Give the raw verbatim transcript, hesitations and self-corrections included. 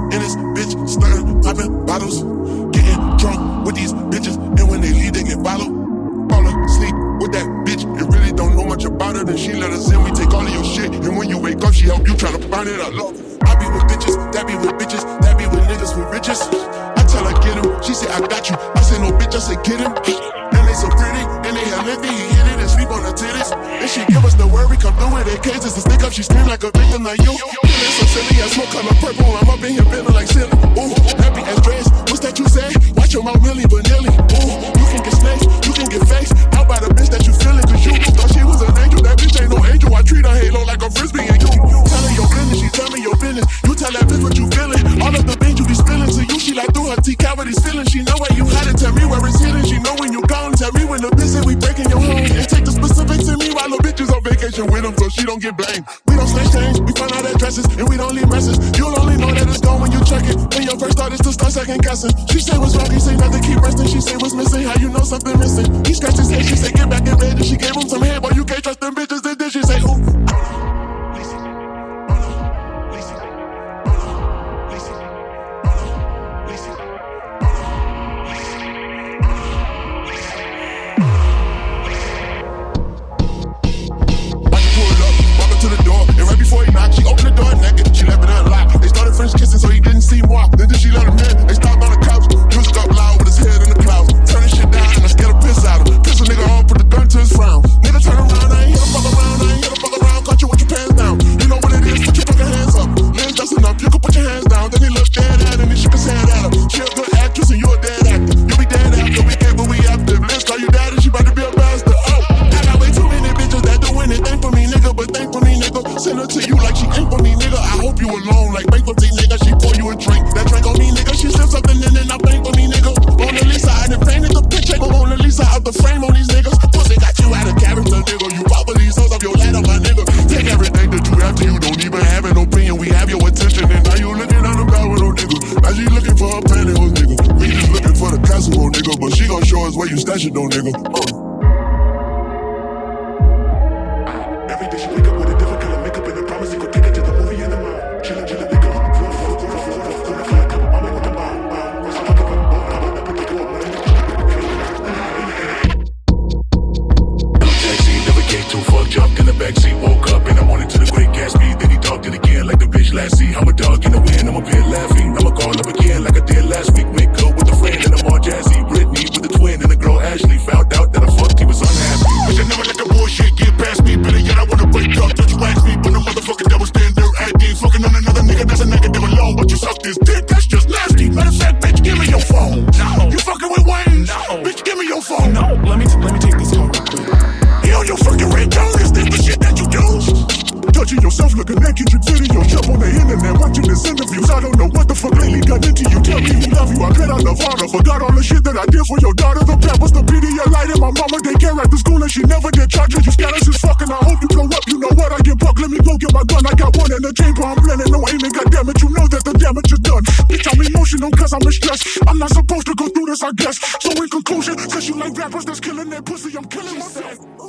in this bitch, stunting, popping bottles, getting drunk with these bitches, and when they leave, they get followed. Fall asleep with that bitch, you really don't know much about her. Then she let us in, we take all of your shit, and when you wake up, she help you try to find it. I love her. I be with bitches, that be with bitches, that be with niggas with riches. I tell her get him, she say I got you. I say no bitch, I say get him. And they so pretty, and they have lived it, he hit it and sleep on her titties. And she give us the word, we come through with their cases to stick up. She scream like a victim, like you. Feeling so silly, I smoke color purple. I'm up in here feeling like silly. Ooh, happy as dress. What's that you say? Watch your mouth, Millie Vanilli. Ooh, you can get snakes, you can get fakes. Out by the bitch that you feeling, cause you thought she was an angel. That bitch ain't no angel. I treat her halo like a frisbee, and you tell her your business, she tell me your business. You tell that bitch what you feeling. All of the things you be spilling to you, she like through her T cavities feeling. She know where you had it, tell me where it's hidden. She know when you gone, tell me when the bitch say we breaking your home. And take the specifics to me while the bitch is on vacation with them, so she don't get blamed. We don't snatch change, we find out addresses, and we don't leave messes. You'll only know that it's gone when you check it. When your first thought is to start second guessing. She say what's wrong, he say nothing, keep resting. She say what's missing, how you know something missing. He scratched his head, she say get back in bed, and she gave him some head. Boy, you can't trust them bitches, and then she say ooh. Before he knocked, she opened the door naked. She left it unlocked. They started French kissing, so he didn't see more. Then she let him in. They stopped on the couch. Music up loud with his head in the clouds. Turning shit down and I scared the piss out of him. Piss a nigga on, put the gun to his frown. Nigga turn around, I ain't here to fuck around. I ain't here to fuck around. Caught you with your pants down. You know what it is? Put your fucking hands up. Liz dusting up. You can put your hands down. Then he looked dead at him and he shook his hand at him. She a good actress and you a dead actor. You be dead after we get what we after. Liz call you daddy, she about to be a bastard. Oh, I got way too many bitches that do anything for me, nigga. But thank for me, nigga. Send her to you like she ain't for me, nigga. I hope you alone, like bankruptcy, nigga. She pour you a drink, that drink on me, nigga. She slips something in and I bank for me, nigga. Mona Lisa, I done painted the picture, but Mona Lisa out the frame on these niggas. Pussy got you out of character, nigga. You pop these hoes off your ladder, my nigga. Take everything that you have to, you don't even have an opinion. We have your attention, and now you looking on the ground with no nigga. Now she looking for her pantyhose, nigga. We just looking for the casserole, nigga. But she gon' show us where you stash it, though, nigga. Uh. Every day she wake up with a different color makeup and a promise he could take her to the movie in the mall. Chillin', chillin', nigga. Jumped in the backseat, woke up in the morning to the Great Gatsby. Then he talked it again like the bitch last seat. I'm a dog in the wind, I'm up here laughing. I'ma call up again like I did last week. Make up with a friend and I'm all jazzy. Brittany with the twin and the girl Ashley. Found out that I fucked, he was unhappy. Wish I never let the bullshit get past me. Better yet, I wanna break up, don't you ask me. But the motherfucker that was standing there acting. Fucking on another nigga that's a negative alone. But you suck this dick, that's just nasty. Matter of fact, bitch, give me your phone. No. You fucking with Wayne? No. Bitch, give me your phone. No, let me, let me take this call real quick. He on your fucking ringtone, is this the shit that you do? Touching yourself, looking naked, you video, jump on the internet, watching this interviews. I don't know what the fuck lately got into you. Tell me you love you, I bet I love honor. Forgot all the shit that I did for your daughter. The pampers, the Pedialyte, and my mama, they care at the school and she never did charge her. You scandalous as fucking, I hope you grow up. You know what, I get buck, let me go get my gun. I got one in the chamber, I'm blending, no aiming, goddammit. You know that the damage is done. Bitch, I'm emotional cause I'm in stress. I'm not supposed to go through this, I guess. So in conclusion, since you like rappers that's killing their pussy, I'm killing myself.